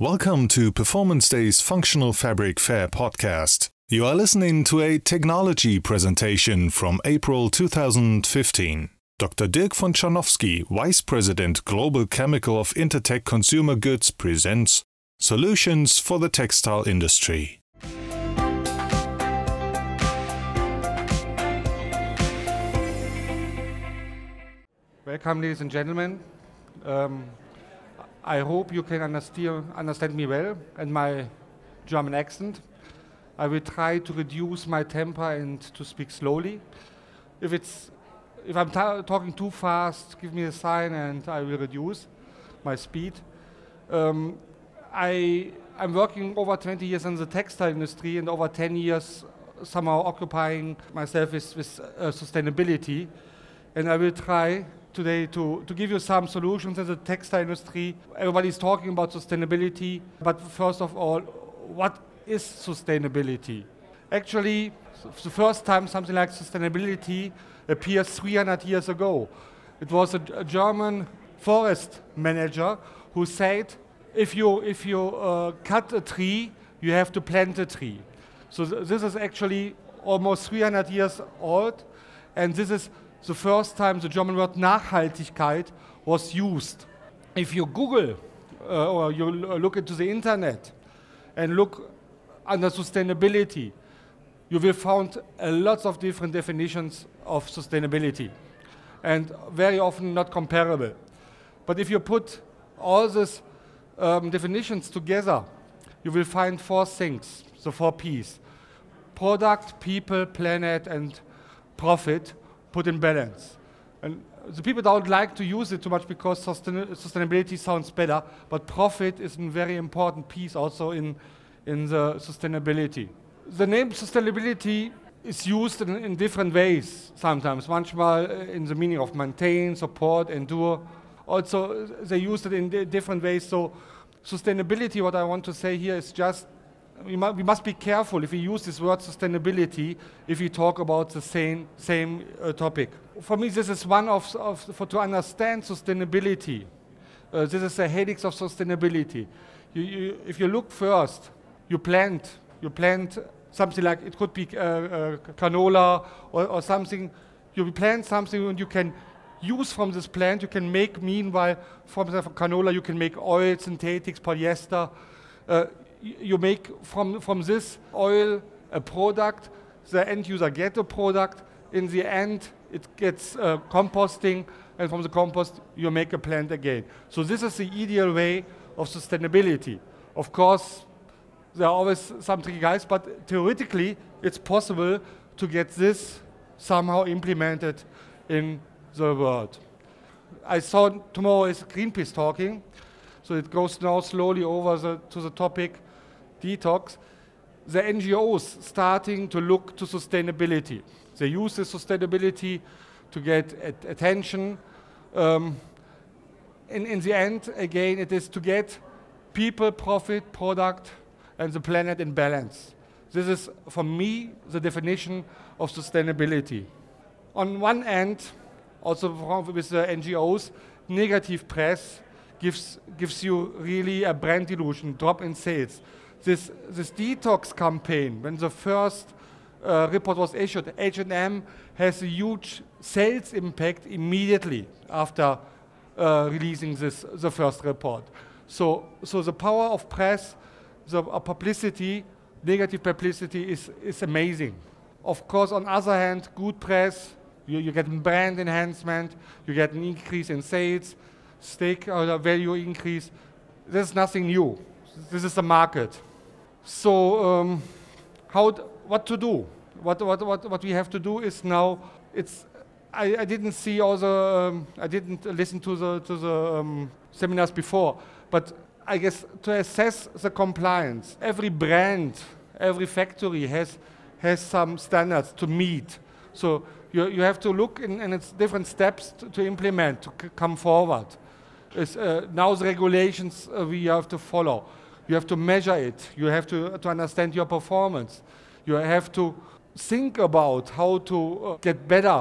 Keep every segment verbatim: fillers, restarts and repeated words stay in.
Welcome to Performance Day's Functional Fabric Fair podcast. You are listening to a technology presentation from April two thousand fifteen. Doctor Dirk von Czarnowski, Vice President Global Chemical of Intertek Consumer Goods, presents Solutions for the Textile Industry. Welcome, ladies and gentlemen. Um, I hope you can understand, understand me well and my German accent. I will try to reduce my temper and to speak slowly. If it's, if I'm ta- talking too fast, give me a sign and I will reduce my speed. Um, I, I'm working over twenty years in the textile industry and over ten years somehow occupying myself with, with uh, sustainability. And I will try today to, to give you some solutions in the textile industry. Everybody's talking about sustainability, but first of all, what is sustainability? Actually, the first time something like sustainability appears three hundred years ago. It was a, a German forest manager who said, if you, if you uh, cut a tree, you have to plant a tree. So th- this is actually almost three hundred years old, and this is the first time the German word Nachhaltigkeit was used. If you Google uh, or you l- look into the internet and look under sustainability, you will find a lot of different definitions of sustainability and very often not comparable. But if you put all these um, definitions together, you will find four things, the four P's: product, people, planet, and profit put in balance. And the people don't like to use it too much because sustain- sustainability sounds better, but profit is a very important piece also in, in the sustainability. The name sustainability is used in, in different ways sometimes, manchmal in the meaning of maintain, support, endure. Also, they use it in di- different ways. So sustainability, what I want to say here is just We, mu- we must be careful if we use this word sustainability if we talk about the same same uh, topic. For me, this is one of, of for to understand sustainability. Uh, this is the headaches of sustainability. You, you, if you look first, you plant, you plant something like it could be uh, uh, canola or, or something. You plant something and you can use from this plant. You can make meanwhile from the canola you can make oil, synthetics, polyester. Uh, You make from, from this oil a product, the end user get a product, in the end it gets uh, composting, and from the compost you make a plant again. So this is the ideal way of sustainability. Of course, there are always some tricky guys, but theoretically it's possible to get this somehow implemented in the world. I saw tomorrow is Greenpeace talking, so it goes now slowly over the, to the topic detox. The N G Os starting to look to sustainability. They use the sustainability to get at- attention. Um, in, in the end, again, it is to get people, profit, product, and the planet in balance. This is, for me, the definition of sustainability. On one end, also from- with the N G Os, negative press gives, gives you really a brand illusion, drop in sales. This, this detox campaign, when the first uh, report was issued, H and M has a huge sales impact immediately after uh, releasing this, the first report. So, so the power of press, the uh, publicity, negative publicity is, is amazing. Of course, on the other hand, good press, you, you get brand enhancement, you get an increase in sales, stakeholder value increase. There's nothing new. This is the market. So, um, how? D- what to do? What, what, what, what we have to do is now. It's. I, I didn't see all the. Um, I didn't listen to the to the um, seminars before, but I guess to assess the compliance, every brand, every factory has has some standards to meet. So you you have to look in, in its different steps to, to implement to c- come forward. It's, uh, now the regulations uh, we have to follow. You have to measure it. You have to, to understand your performance. You have to think about how to uh, get better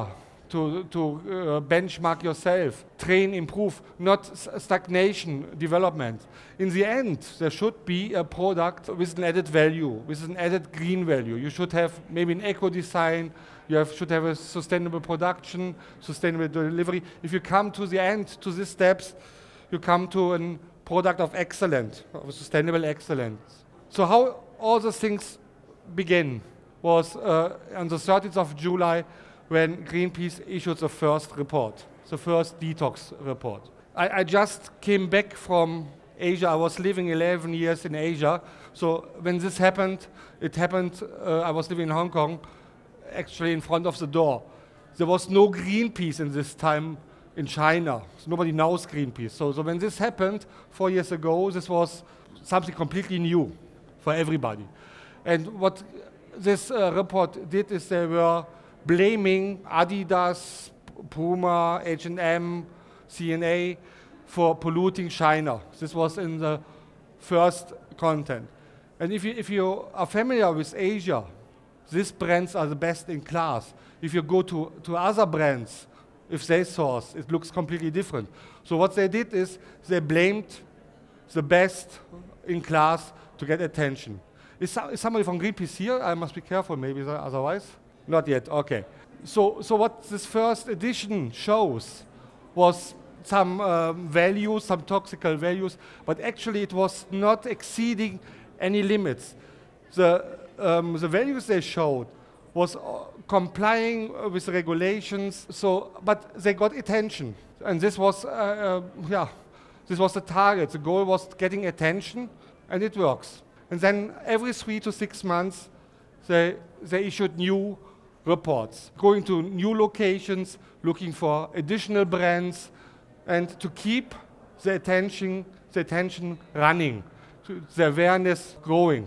to, to uh, benchmark yourself, train, improve, not stagnation, development. In the end, there should be a product with an added value, with an added green value. You should have maybe an eco-design, you have, should have a sustainable production, sustainable delivery. If you come to the end, to these steps, you come to a product of excellence, of sustainable excellence. So how all those things begin was uh, on the thirtieth of July when Greenpeace issued the first report, the first detox report. I, I just came back from Asia. I was living eleven years in Asia. So when this happened, it happened, uh, I was living in Hong Kong, actually in front of the door. There was no Greenpeace in this time in China. So nobody knows Greenpeace. So, so when this happened four years ago, this was something completely new for everybody. And what this uh, report did is they were blaming Adidas, Puma, H and M, C N A for polluting China. This was in the first content. And if you, if you are familiar with Asia, these brands are the best in class. If you go to, to other brands, if they source, it looks completely different. So what they did is they blamed the best in class to get attention. Is, so, is somebody from Greenpeace here? I must be careful, maybe otherwise. Not yet, okay. So, so what this first edition shows was some um, values, some toxical values, but actually it was not exceeding any limits. The, um, the values they showed was uh, complying uh, with regulations, so, but they got attention. And this was, uh, uh, yeah, this was the target. The goal was getting attention, and it works. And then every three to six months, they, they issued new reports, going to new locations, looking for additional brands, and to keep the attention, the attention running, the awareness growing.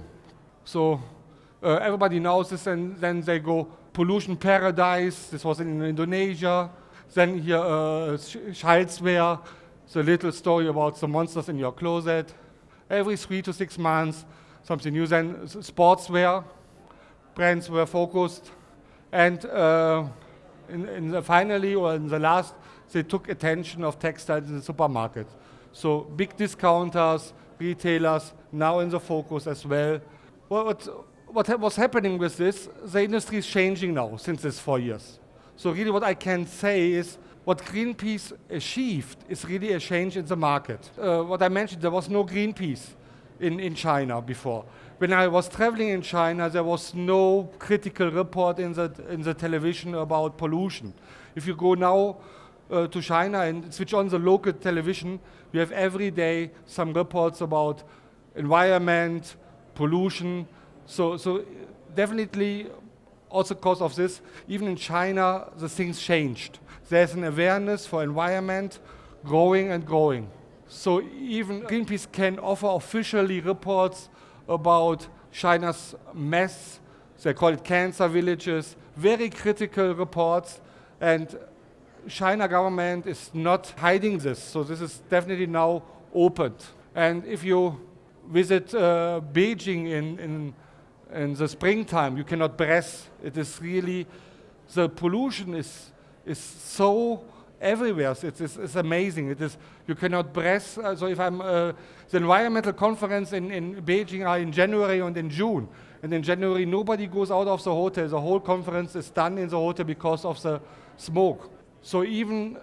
So uh, everybody knows this, and then they go pollution paradise. This was in Indonesia. Then here, uh, Child's-wear, the little story about the monsters in your closet. Every three to six months, something new. Then sportswear, brands were focused. And uh, in, in the finally, or in the last, they took attention of textiles in the supermarket. So big discounters, retailers, now in the focus as well. What, what was happening with this, the industry is changing now since this four years. So really what I can say is what Greenpeace achieved is really a change in the market. Uh, what I mentioned, there was no Greenpeace in, in China before. When I was traveling in China, there was no critical report in the, in the television about pollution. If you go now uh, to China and switch on the local television, you have every day some reports about environment, pollution. So, so definitely also because of this, even in China, the things changed. There's an awareness for environment growing and growing. So even Greenpeace can offer officially reports about China's mess. They call it cancer villages, very critical reports. And China government is not hiding this. So this is definitely now opened. And if you visit uh, Beijing in, in, in the springtime, you cannot breathe. It is really, the pollution is, is so everywhere. It's, it's, it's amazing. It is, you cannot breathe. Uh, so if I'm, uh, the environmental conference in, in Beijing are in January and in June. And in January, nobody goes out of the hotel. The whole conference is done in the hotel because of the smoke. So even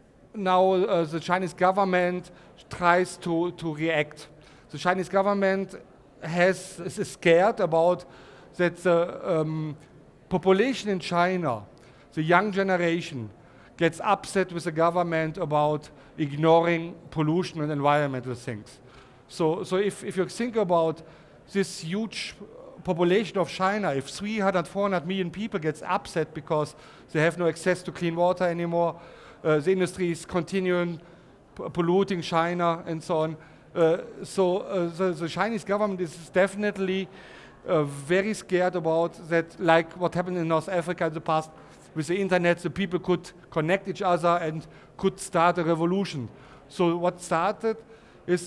now uh, the Chinese government tries to, to react. The Chinese government has, is scared about that the um, population in China, the young generation, gets upset with the government about ignoring pollution and environmental things. So, so if, if you think about this huge population of China, if three hundred, four hundred million people gets upset because they have no access to clean water anymore, uh, the industry is continuing p- polluting China and so on. Uh, so uh, the, the Chinese government is definitely uh, very scared about that, like what happened in North Africa in the past. With the internet, the people could connect each other and could start a revolution. So what started is,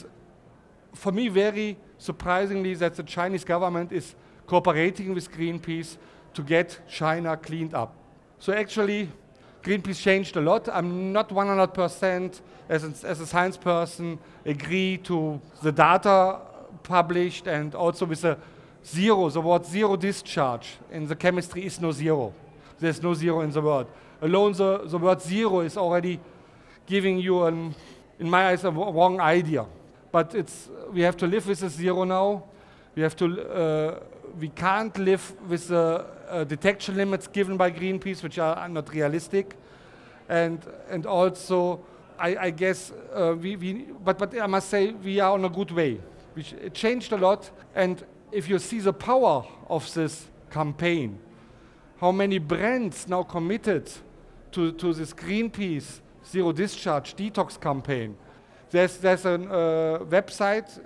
for me, very surprisingly, that the Chinese government is cooperating with Greenpeace to get China cleaned up. So actually, Greenpeace changed a lot. I'm not one hundred percent as a, as a science person agree to the data published, and also with the zero, the word zero discharge in the chemistry is no zero. There's no zero in the word. Alone the, the word zero is already giving you, an, in my eyes, a wrong idea. But it's, we have to live with the zero now. We have to, uh, we can't live with the uh, detection limits given by Greenpeace, which are not realistic. And, and also, I, I guess, uh, we, we, but, but I must say, we are on a good way. Which, it changed a lot, and if you see the power of this campaign, how many brands now committed to, to this Greenpeace Zero Discharge Detox campaign. There's, there's a uh, website,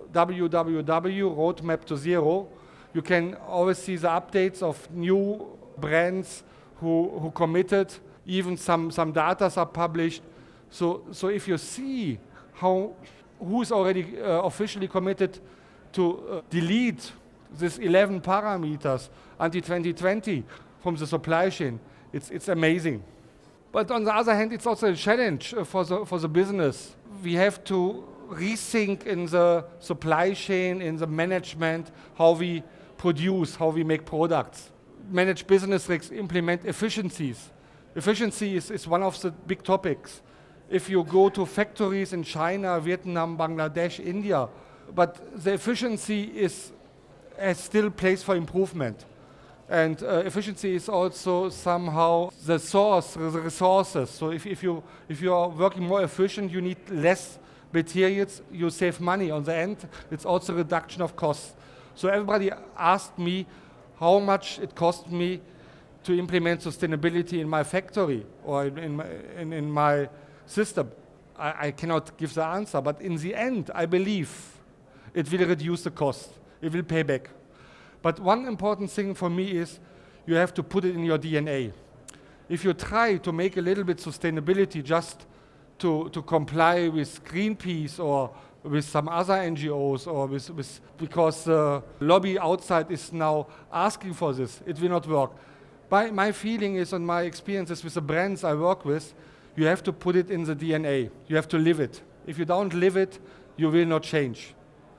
w w w dot roadmap to zero. You can always see the updates of new brands who, who committed. Even some, some data are published. So, so if you see how who's already uh, officially committed to uh, delete these eleven parameters until twenty twenty from the supply chain, it's, it's amazing. But on the other hand, it's also a challenge uh, for, the, for the business. We have to rethink in the supply chain, in the management, how we produce, how we make products. Manage business risks, implement efficiencies. Efficiency is, is one of the big topics. If you go to factories in China, Vietnam, Bangladesh, India, but the efficiency is has still place for improvement. And uh, efficiency is also somehow the source, the resources. So if, if, you, if you are working more efficient, you need less materials, you save money. On the end, it's also reduction of costs. So everybody asked me how much it cost me to implement sustainability in my factory or in, in, my, in, in my system. I, I cannot give the answer, but in the end, I believe it will reduce the cost. It will pay back. But one important thing for me is you have to put it in your D N A. If you try to make a little bit sustainability just to, to comply with Greenpeace or with some other N G Os or with, with because the lobby outside is now asking for this, it will not work. My, my feeling is, on my experiences with the brands I work with, you have to put it in the D N A. You have to live it. If you don't live it, you will not change.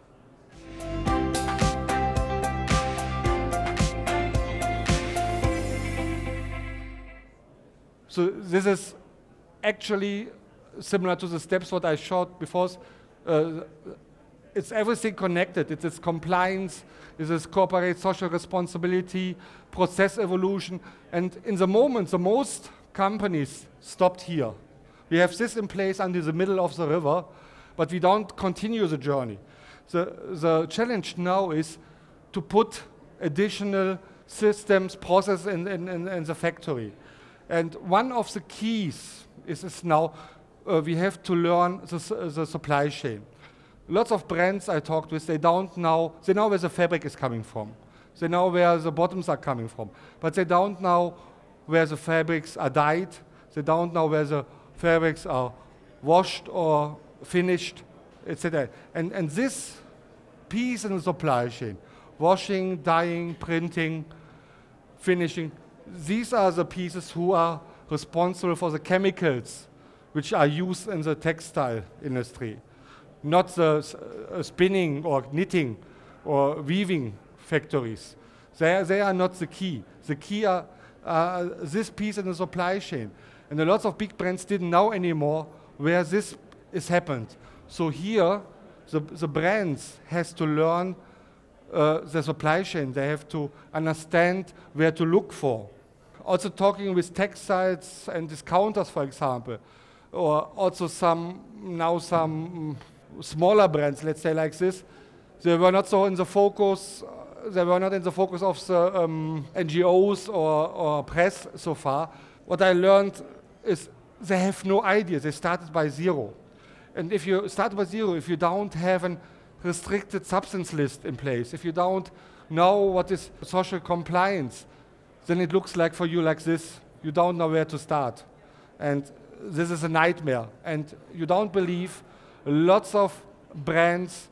So this is actually similar to the steps what I showed before. Uh, it's everything connected. It is compliance, it is corporate social responsibility, process evolution. And in the moment, the most companies stopped here. We have this in place until the middle of the river, but we don't continue the journey. The, the challenge now is to put additional systems, processes in, in, in, in the factory. And one of the keys is, is now uh, we have to learn the, the supply chain. Lots of brands I talked with, they don't know, they know where the fabric is coming from. They know where the bottoms are coming from. But they don't know where the fabrics are dyed. They don't know where the fabrics are washed or finished, et cetera. And, and this piece in the supply chain, washing, dyeing, printing, finishing, these are the pieces who are responsible for the chemicals which are used in the textile industry, not the uh, spinning or knitting or weaving factories. They, they are not the key. The key are uh, this piece in the supply chain. And a lot of big brands didn't know anymore where this is happened. So here, the, the brands has to learn uh, the supply chain. They have to understand where to look for. Also talking with textiles and discounters, for example, or also some, now some smaller brands, let's say like this, they were not so in the focus, they were not in the focus of the um, N G Os or, or press so far. What I learned is they have no idea, they started by zero. And if you start by zero, if you don't have a restricted substance list in place, if you don't know what is social compliance, then it looks like for you like this. You don't know where to start. And this is a nightmare. And you don't believe lots of brands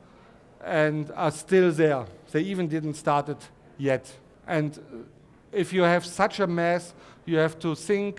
and are still there. They even didn't start it yet. And if you have such a mess, you have to think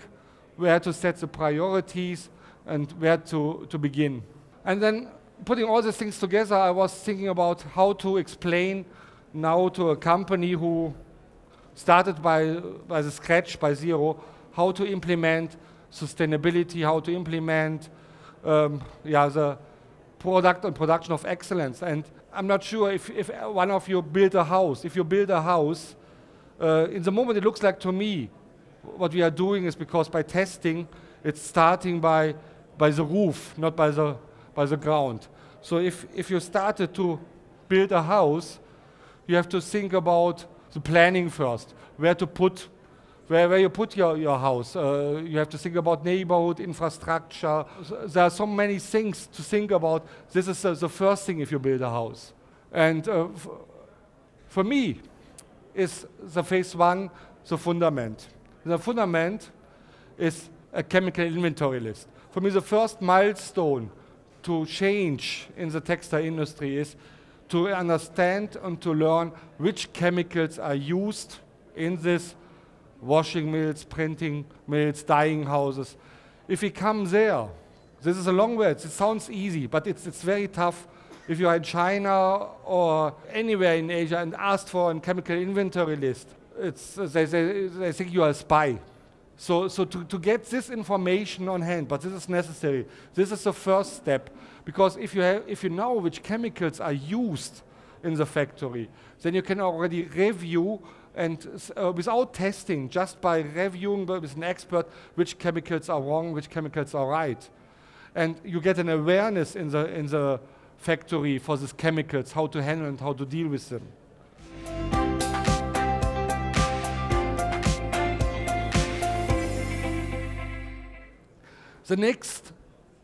where to set the priorities, and where to, to begin. And then putting all these things together, I was thinking about how to explain now to a company who started by, by the scratch, by zero, how to implement sustainability, how to implement um, yeah, the product and production of excellence. And I'm not sure if, if one of you built a house. If you build a house, uh, in the moment it looks like to me, what we are doing is because by testing, it's starting by, by the roof, not by the, by the ground. So if, if you started to build a house, you have to think about the planning first, where to put, where, where you put your, your house. Uh, you have to think about neighborhood, infrastructure. There are so many things to think about. This is uh, the first thing if you build a house. And uh, f- for me, is the phase one, the fundament. The fundament is a chemical inventory list. For me, the first milestone to change in the textile industry is to understand and to learn which chemicals are used in this washing mills, printing mills, dyeing houses. If we come there, this is a long way. It sounds easy, but it's, it's very tough. If you are in China or anywhere in Asia and ask for a chemical inventory list, it's, they, they, they think you are a spy. So, so to, to get this information on hand, but this is necessary. This is the first step, because if you have, if you know which chemicals are used in the factory, then you can already review and uh, without testing, just by reviewing with an expert which chemicals are wrong, which chemicals are right, and you get an awareness in the in the factory for these chemicals, how to handle and how to deal with them. The next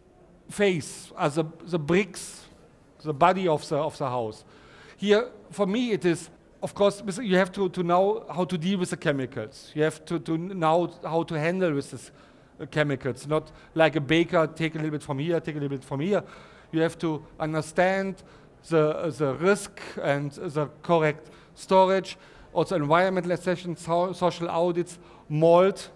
phase are the, the bricks, the body of the, of the house. Here, for me, it is, of course, you have to, to know how to deal with the chemicals. You have to, to know how to handle with these uh, chemicals, not like a baker, take a little bit from here, take a little bit from here. You have to understand the, uh, the risk and the correct storage, also environmental assessment, so, social audits, mold.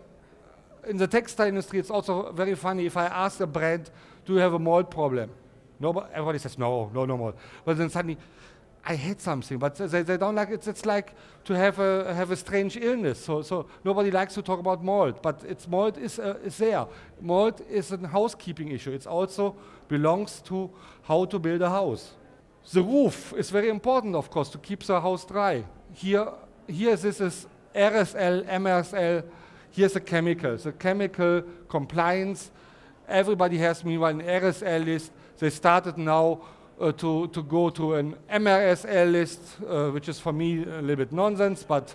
In the textile industry, it's also very funny. If I ask a brand, do you have a mold problem? Nobody, everybody says, no, no, no mold. But then suddenly, I had something, but they, they don't like it. It's like to have a, have a strange illness. So, so nobody likes to talk about mold, but it's mold is, uh, is there. Mold is a housekeeping issue. It also belongs to how to build a house. The roof is very important, of course, to keep the house dry. Here, here this is R S L, M R S L. Here's the chemical, the chemical compliance. Everybody has, meanwhile, an R S L list. They started now uh, to, to go to an M R S L list, uh, which is for me a little bit nonsense, but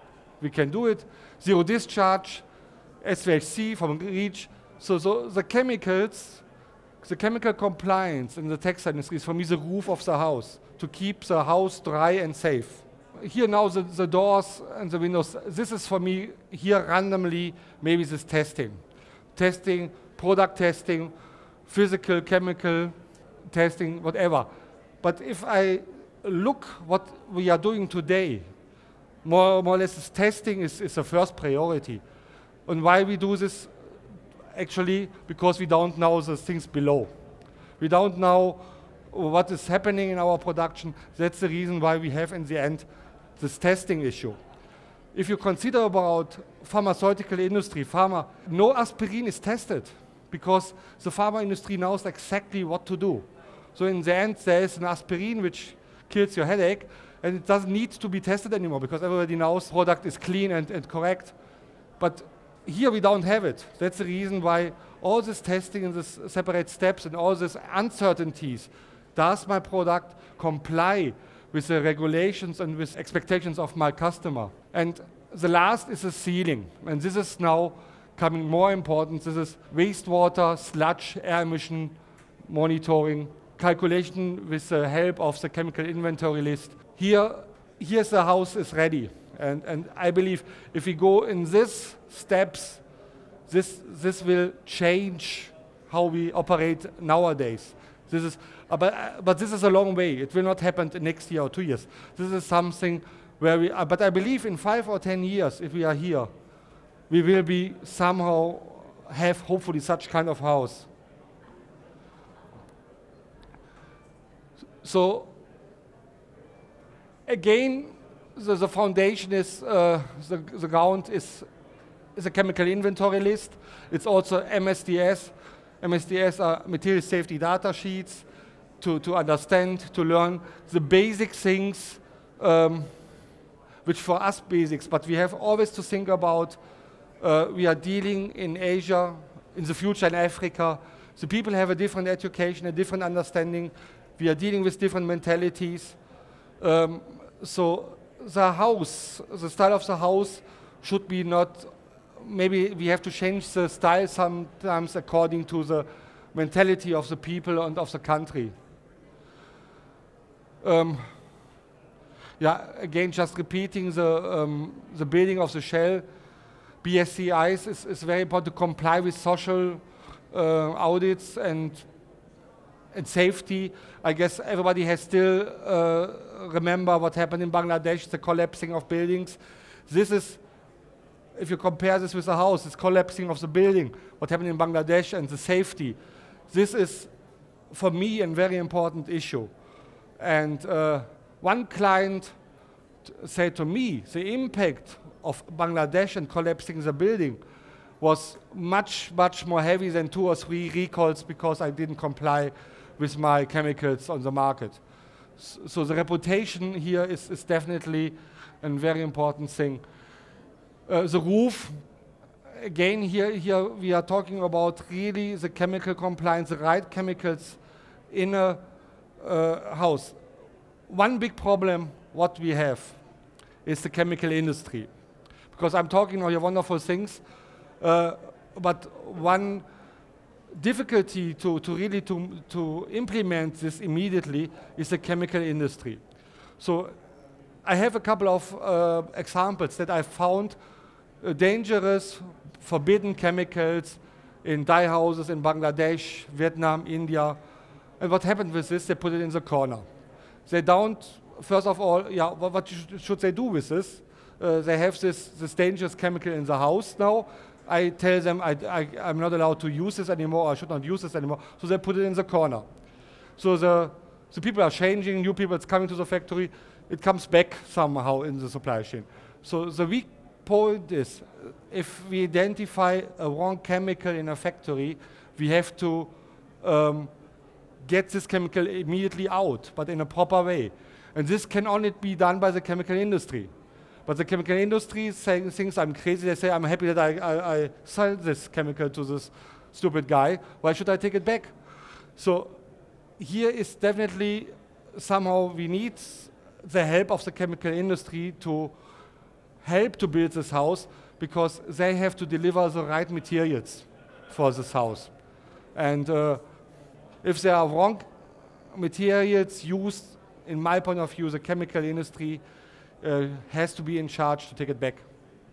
we can do it. Zero discharge, S V H C from REACH. So, so the chemicals, the chemical compliance in the textile industry is for me the roof of the house, to keep the house dry and safe. Here now the, the doors and the windows, this is for me here randomly, maybe this testing. Testing, product testing, physical, chemical testing, whatever. But if I look what we are doing today, more, more or less this testing is, is the first priority. And why we do this? Actually, because we don't know the things below. We don't know what is happening in our production. That's the reason why we have in the end this testing issue. If you consider about pharmaceutical industry, pharma, no aspirin is tested because the pharma industry knows exactly what to do. So in the end, there is an aspirin which kills your headache, and it doesn't need to be tested anymore because everybody knows the product is clean and, and correct. But here we don't have it. That's the reason why all this testing and this separate steps and all these uncertainties, does my product comply with the regulations and with expectations of my customer? And the last is the sealing. And this is now becoming more important. This is wastewater, sludge, air emission monitoring, calculation with the help of the chemical inventory list. Here, here's the house is ready. And, and I believe if we go in these steps, this, this will change how we operate nowadays. This is, uh, but, uh, but this is a long way. It will not happen next year or two years. This is something where we, uh, but I believe in five or ten years, if we are here, we will be somehow have hopefully such kind of house. So again, the, the foundation is, uh, the, the ground is, is a chemical inventory list. It's also M S D S. M S D S are material safety data sheets to, to understand, to learn the basic things, um, which for us basics, but we have always to think about, uh, we are dealing in Asia, in the future in Africa. The people have a different education, a different understanding. We are dealing with different mentalities. Um, so the house, the style of the house should be not, maybe we have to change the style sometimes according to the mentality of the people and of the country. Um, yeah, again, just repeating the, um, the building of the shell, B S C Is is, is very important to comply with social uh, audits and and safety. I guess everybody has still uh, remember what happened in Bangladesh, the collapsing of buildings. This is, if you compare this with the house, it's collapsing of the building, what happened in Bangladesh and the safety. This is, for me, a very important issue. And uh, one client said to me, the impact of Bangladesh and collapsing the building was much, much more heavy than two or three recalls because I didn't comply with my chemicals on the market. So, so the reputation here is, is definitely a very important thing. Uh, the roof, again, here, here we are talking about really the chemical compliance, the right chemicals in a uh, house. One big problem what we have is the chemical industry. Because I'm talking all your wonderful things, uh, but one difficulty to, to really to, to implement this immediately is the chemical industry. So I have a couple of uh, examples that I found uh, dangerous, forbidden chemicals in dye houses in Bangladesh, Vietnam, India. And what happened with this? They put it in the corner. They don't, first of all, yeah, what, what sh should they do with this? Uh, they have this, this dangerous chemical in the house now. I tell them I, I, I'm not allowed to use this anymore, I should not use this anymore, so they put it in the corner. So the, the people are changing, new people are coming to the factory, it comes back somehow in the supply chain. So the weak point is, if we identify a wrong chemical in a factory, we have to um, get this chemical immediately out, but in a proper way. And this can only be done by the chemical industry. But the chemical industry saying thinks I'm crazy. They say, I'm happy that I, I, I sell this chemical to this stupid guy. Why should I take it back? So here is definitely somehow we need the help of the chemical industry to help to build this house, because they have to deliver the right materials for this house. And uh, if there are wrong materials used, in my point of view, the chemical industry Uh, has to be in charge to take it back.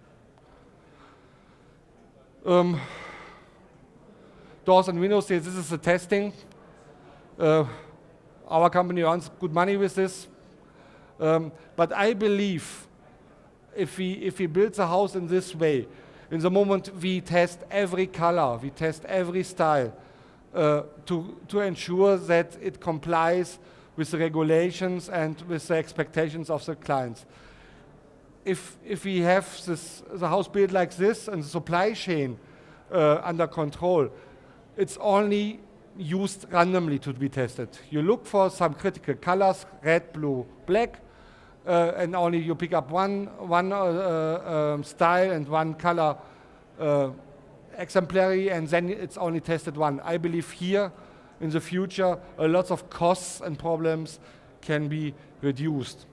Um, doors and windows, this is the testing. Uh, our company earns good money with this. Um, but I believe if we, if we build the house in this way, in the moment we test every color, we test every style uh, to, to ensure that it complies with the regulations and with the expectations of the clients. If, if we have this, the house built like this and the supply chain uh, under control, it's only used randomly to be tested. You look for some critical colors, red, blue, black, uh, and only you pick up one, one uh, uh, um, style and one color uh, exemplary, and then it's only tested one. I believe here, in the future, a lot of costs and problems can be reduced.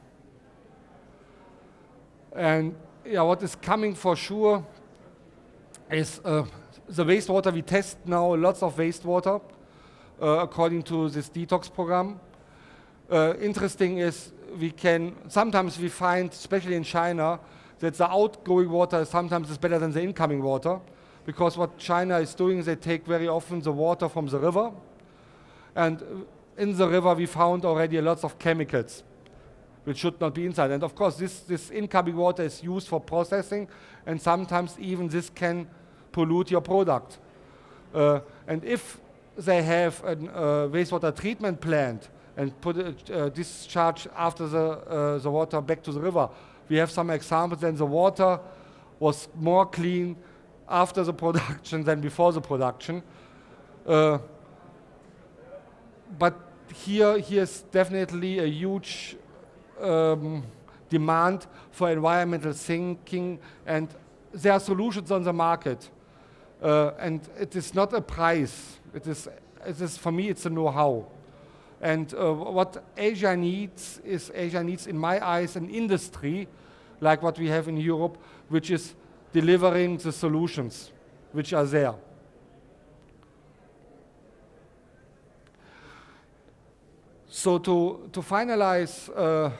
And yeah, what is coming for sure is uh, the wastewater. We test now lots of wastewater uh, according to this detox program. Uh, interesting is we can, sometimes we find, especially in China, that the outgoing water sometimes is better than the incoming water. Because what China is doing, they take very often the water from the river. And in the river, we found already a lot of chemicals, which should not be inside. And of course, this, this incoming water is used for processing, and sometimes even this can pollute your product. Uh, and if they have a uh, wastewater treatment plant and put a uh, discharge after the, uh, the water back to the river, we have some examples, then the water was more clean after the production than before the production. Uh, but here, here's definitely a huge um, demand for environmental thinking, and there are solutions on the market. Uh, and it is not a price. It is, it is, for me, it's a know-how. And uh, what Asia needs is, Asia needs, in my eyes, an industry like what we have in Europe, which is delivering the solutions which are there. So to, to finalize, uh,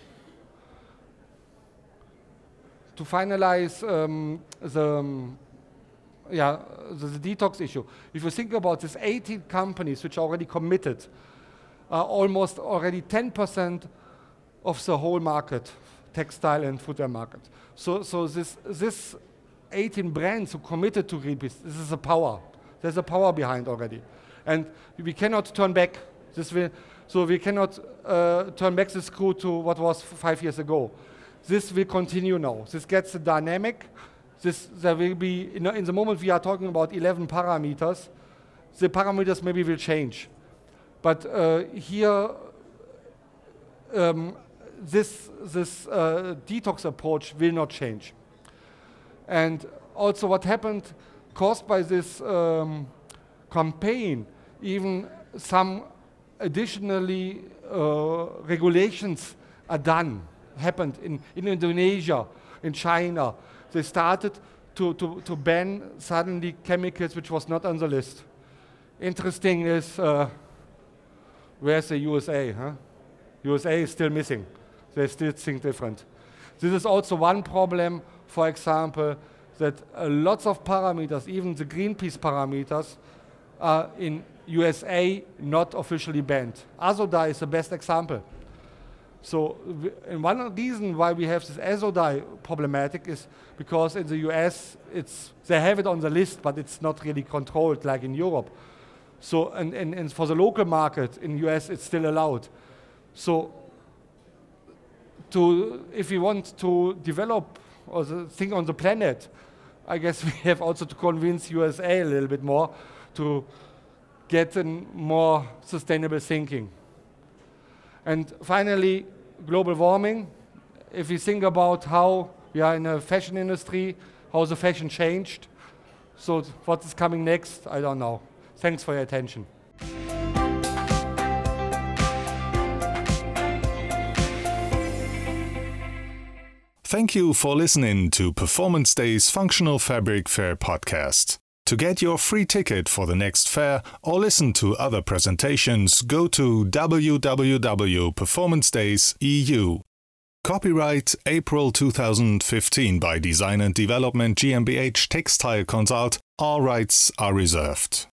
to finalize um, the, um, yeah, the, the detox issue, if you think about this eighteen companies which are already committed, are almost already ten percent of the whole market, textile and footwear market. So, so this, this eighteen brands who committed to Greenpeace, this is a power. There's a power behind already. And we cannot turn back. This will, so we cannot uh, turn back the screw to what was five years ago. This will continue now. This gets a dynamic. This, there will be, in, in the moment we are talking about eleven parameters, the parameters maybe will change. But uh, here, um, this, this uh, detox approach will not change. And also what happened, caused by this um, campaign, even some additionally uh, regulations are done, happened in, in Indonesia, in China. They started to, to, to ban suddenly chemicals which was not on the list. Interesting is, uh, where's the U S A? Huh? U S A is still missing. They still think different. This is also one problem, for example, that uh, lots of parameters, even the Greenpeace parameters, are in U S A not officially banned. Azodai is the best example. So, and one reason why we have this Azodai problematic is because in the U S, it's, they have it on the list, but it's not really controlled like in Europe. So, and, and, and for the local market in U S, it's still allowed. So, to, if we want to develop or the thing on the planet, I guess we have also to convince U S A a little bit more to get a more sustainable thinking. And finally, global warming. If we think about how we are in a fashion industry, how the fashion changed, so what is coming next, I don't know. Thanks for your attention. Thank you for listening to Performance Day's Functional Fabric Fair podcast. To get your free ticket for the next fair or listen to other presentations, go to w w w dot performance days dot e u. Copyright April two thousand fifteen by Design and Development GmbH Textile Consult. All rights are reserved.